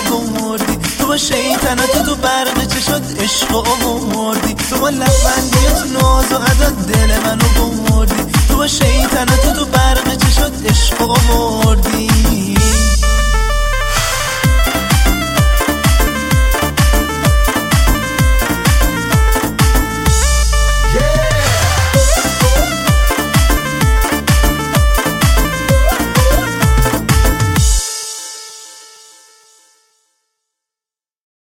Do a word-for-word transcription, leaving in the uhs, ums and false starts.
گمردی، تو با شیطنت تو برق چشات عشق آوردی، تو با لبخندی تو ناز و ادا دل منو گمردی، تو با شیطنت تو برق چشات عشق آوردی.